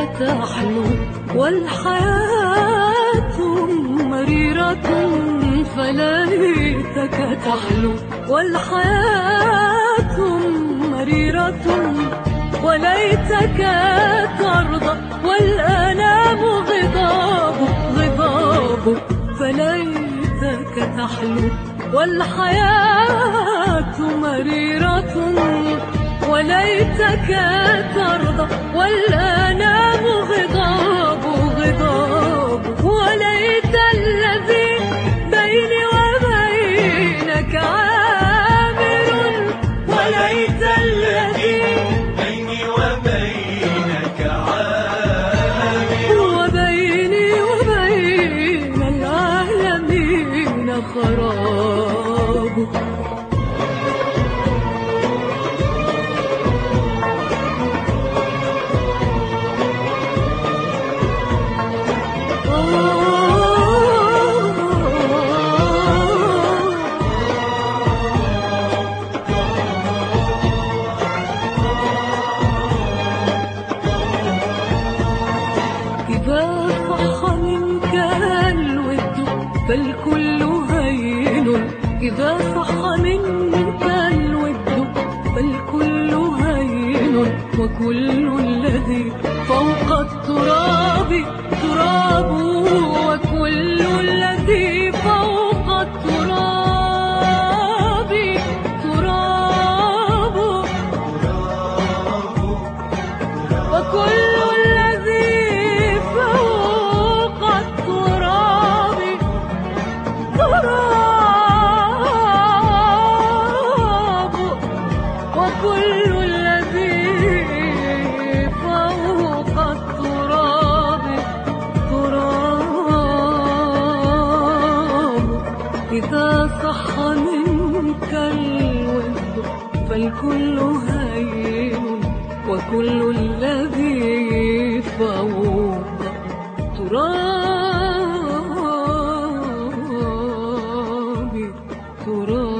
تحلو والحياة مريرة، فليتك تحلو والحياة مريرة، وليتك ترضى والآلام غضاب غضاب، فليتك تحلو والحياة مريرة، وليتك ترضى والآلام غضاب غضاب، وليت الذي بيني وبينك عامر، وليت الذي بيني وبينك عامر، وبيني وبين العالمين خراب. إذا صح منك الود فالكل هين، إذا صح منك الود فالكل هين، وكل الذي فوق التراب تراب، وكل الذي فوق التراب تراب، وكل الذي فوق التراب تراب، وكل الذي فوق التراب تراب. إذا صح منك الود فالكل هين، وكل الذي فوق تراب تراب.